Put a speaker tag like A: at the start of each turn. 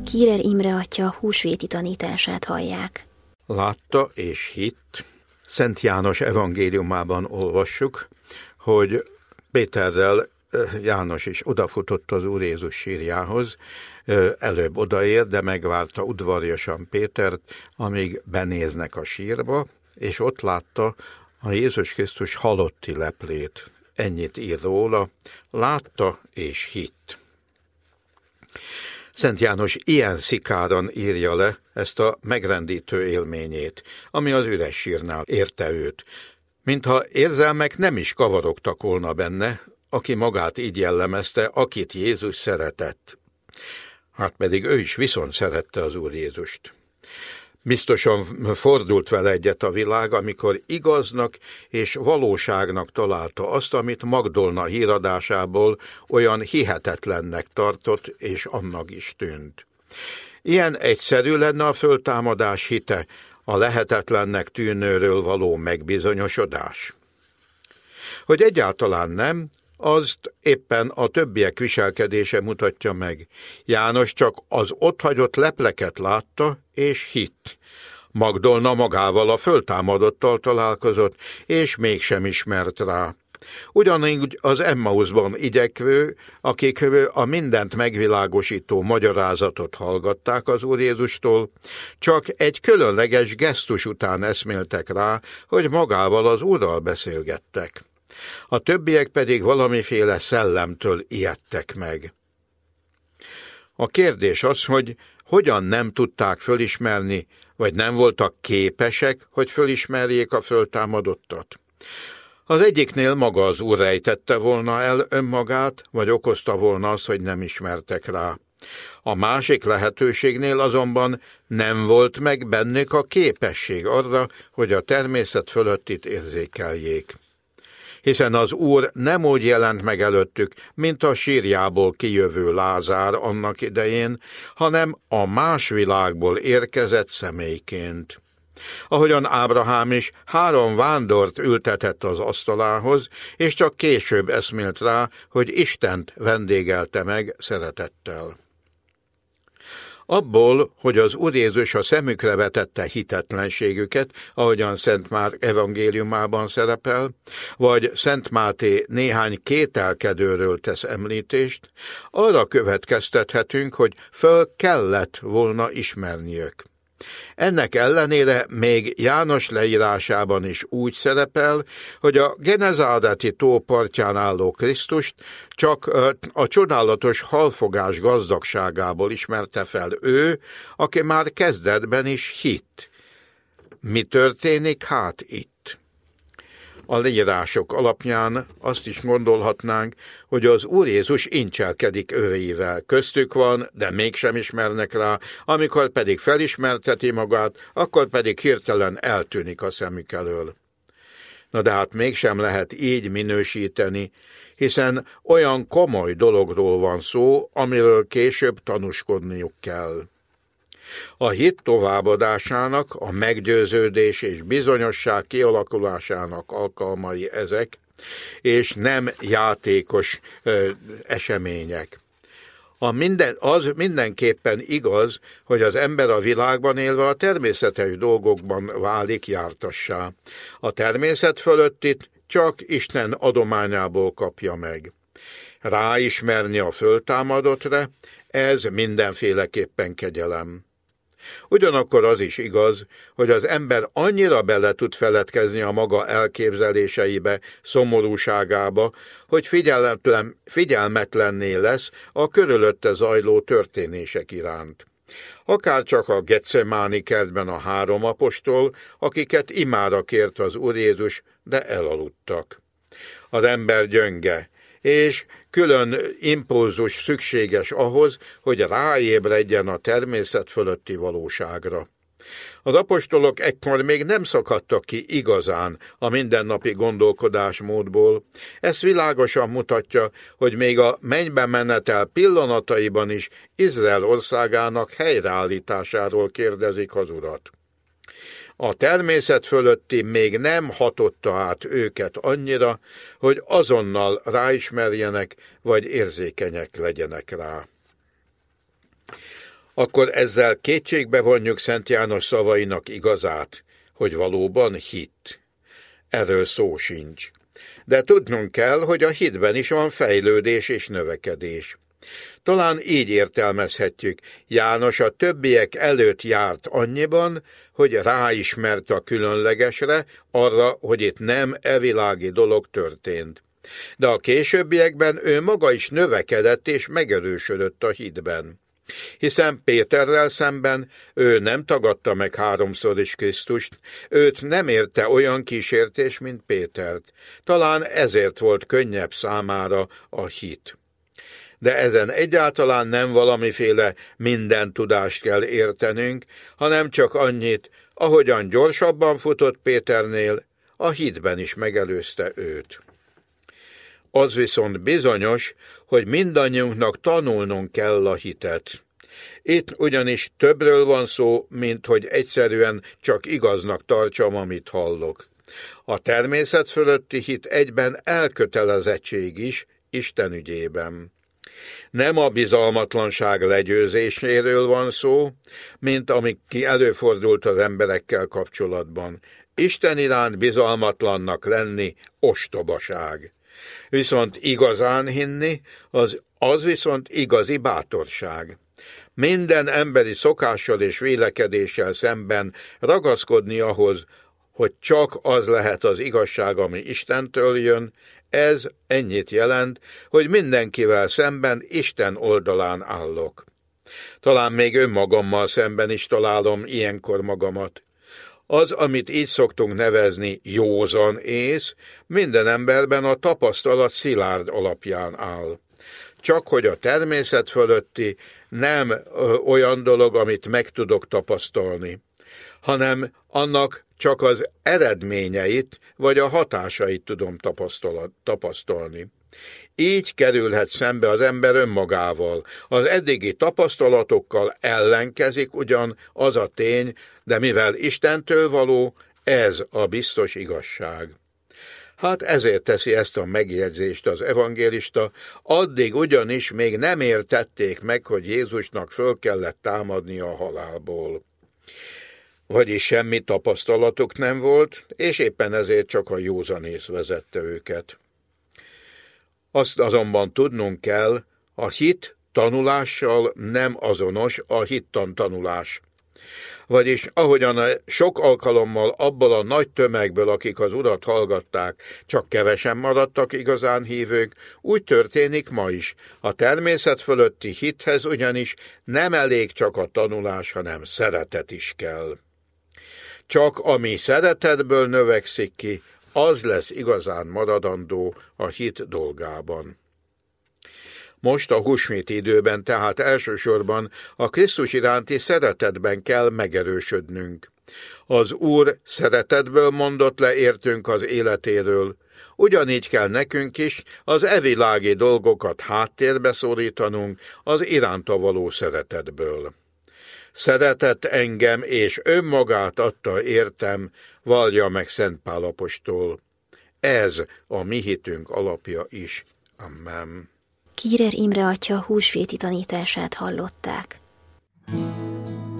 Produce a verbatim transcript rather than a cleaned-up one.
A: Kírer Imre atya húsvéti tanítását hallják.
B: Látta és hitt. Szent János evangéliumában olvassuk, hogy Péterrel János is odafutott az Úr Jézus sírjához, előbb odaér, de megvárta udvariasan Pétert, amíg benéznek a sírba, és ott látta a Jézus Krisztus halotti leplét. Ennyit ír róla, látta és hitt. Szent János ilyen szikáran írja le ezt a megrendítő élményét, ami az üres sírnál érte őt, mintha érzelmek nem is kavarogtak volna benne, aki magát így jellemezte, akit Jézus szeretett. Hát pedig ő is viszont szerette az Úr Jézust. Biztosan fordult vele egyet a világ, amikor igaznak és valóságnak találta azt, amit Magdolna híradásából olyan hihetetlennek tartott, és annak is tűnt. Ilyen egyszerű lenne a föltámadás hite, a lehetetlennek tűnőről való megbizonyosodás. Hogy egyáltalán nem, azt éppen a többiek viselkedése mutatja meg. János csak az otthagyott lepleket látta és hitt. Magdolna magával a föltámadottal találkozott, és mégsem ismert rá. Ugyanígy az Emmauszban igyekvő, akik a mindent megvilágosító magyarázatot hallgatták az Úr Jézustól, csak egy különleges gesztus után eszméltek rá, hogy magával az Úrral beszélgettek. A többiek pedig valamiféle szellemtől ijedtek meg. A kérdés az, hogy hogyan nem tudták fölismerni, vagy nem voltak képesek, hogy fölismerjék a föltámadottat. Az egyiknél maga az Úr rejtette volna el önmagát, vagy okozta volna az, hogy nem ismertek rá. A másik lehetőségnél azonban nem volt meg bennük a képesség arra, hogy a természet fölöttit érzékeljék. Hiszen az Úr nem úgy jelent meg előttük, mint a sírjából kijövő Lázár annak idején, hanem a más világból érkezett személyként. Ahogyan Ábrahám is három vándort ültetett az asztalához, és csak később eszmélt rá, hogy Istent vendégelte meg szeretettel. Abból, hogy az Úr Jézus a szemükre vetette hitetlenségüket, ahogyan Szent Márk evangéliumában szerepel, vagy Szent Máté néhány kételkedőről tesz említést, arra következtethetünk, hogy föl kellett volna ismerniük. Ennek ellenére még János leírásában is úgy szerepel, hogy a Genezáreti tó partján álló Krisztust csak a csodálatos halfogás gazdagságából ismerte fel ő, aki már kezdetben is hitt. Mi történik hát itt? A leírások alapján azt is gondolhatnánk, hogy az Úr Jézus incselkedik övéivel. Köztük van, de mégsem ismernek rá, amikor pedig felismerteti magát, akkor pedig hirtelen eltűnik a szemük elől. Na de hát mégsem lehet így minősíteni, hiszen olyan komoly dologról van szó, amiről később tanúskodniuk kell. A hit továbbadásának, a meggyőződés és bizonyosság kialakulásának alkalmai ezek, és nem játékos ö, események. A minden, az mindenképpen igaz, hogy az ember a világban élve a természetes dolgokban válik jártassá. A természet fölöttit csak Isten adományából kapja meg. Ráismerni a föltámadottra, ez mindenféleképpen kegyelem. Ugyanakkor az is igaz, hogy az ember annyira bele tud feledkezni a maga elképzeléseibe, szomorúságába, hogy figyelmetlen, figyelmetlenné lesz a körülötte zajló történések iránt. Akár csak a Getsemáni kertben a három apostol, akiket imára kért az Úr Jézus, de elaludtak. Az ember gyönge, és külön impulzus szükséges ahhoz, hogy ráébredjen a természet fölötti valóságra. Az apostolok ekkor még nem szakadtak ki igazán a mindennapi gondolkodásmódból. Ez világosan mutatja, hogy még a mennybe menetel pillanataiban is Izrael országának helyreállításáról kérdezik az Urat. A természet fölötti még nem hatotta át őket annyira, hogy azonnal ráismerjenek, vagy érzékenyek legyenek rá. akkor ezzel kétségbe vonjuk Szent János szavainak igazát, hogy valóban hit. Erről szó sincs. De tudnunk kell, hogy a hitben is van fejlődés és növekedés. Talán így értelmezhetjük, János a többiek előtt járt annyiban, hogy ráismert a különlegesre, arra, hogy itt nem evilági dolog történt. De a későbbiekben ő maga is növekedett és megerősödött a hitben. Hiszen Péterrel szemben ő nem tagadta meg háromszor is Krisztust, őt nem érte olyan kísértés, mint Pétert. Talán ezért volt könnyebb számára a hit. De ezen egyáltalán nem valamiféle minden tudást kell értenünk, hanem csak annyit, ahogyan gyorsabban futott Péternél, a hitben is megelőzte őt. Az viszont bizonyos, hogy mindannyiunknak tanulnunk kell a hitet. Itt ugyanis többről van szó, mint hogy egyszerűen csak igaznak tartsam, amit hallok. A természet fölötti hit egyben elkötelezettség is Isten ügyében. Nem a bizalmatlanság legyőzéséről van szó, mint ami ki előfordult az emberekkel kapcsolatban. Isten iránt bizalmatlannak lenni ostobaság. Viszont igazán hinni, az, az viszont igazi bátorság. Minden emberi szokással és vélekedéssel szemben ragaszkodni ahhoz, hogy csak az lehet az igazság, ami Istentől jön, ez ennyit jelent, hogy mindenkivel szemben Isten oldalán állok. Talán még önmagammal szemben is találom ilyenkor magamat. Az, amit így szoktunk nevezni józan ész, minden emberben a tapasztalat szilárd alapján áll. Csak hogy a természet fölötti nem ö, olyan dolog, amit meg tudok tapasztalni, hanem annak csak az eredményeit vagy a hatásait tudom tapasztalni. Így kerülhet szembe az ember önmagával. Az eddigi tapasztalatokkal ellenkezik ugyan az a tény, de mivel Istentől való, ez a biztos igazság. Hát ezért teszi ezt a megjegyzést az evangélista, addig ugyanis még nem értették meg, hogy Jézusnak föl kellett támadni a halálból. Vagyis semmi tapasztalatuk nem volt, és éppen ezért csak a józanész vezette őket. Azt azonban tudnunk kell, a hit tanulással nem azonos a hittan tanulás. Vagyis ahogyan a sok alkalommal abból a nagy tömegből, akik az Urat hallgatták, csak kevesen maradtak igazán hívők, úgy történik ma is. A természet fölötti hithez ugyanis nem elég csak a tanulás, hanem szeretet is kell. Csak ami szeretetből növekszik ki, az lesz igazán maradandó a hit dolgában. Most a húsvét időben tehát elsősorban a Krisztus iránti szeretetben kell megerősödnünk. Az Úr szeretetből mondott le értünk az életéről, ugyanígy kell nekünk is az evilági dolgokat háttérbe szorítanunk az iránta való szeretetből. Szeretett engem, és önmagát adta értem, vallja meg Szent Pál apostol. Ez a mi hitünk alapja is. Amen.
A: Kírer Imre atya húsvéti tanítását hallották.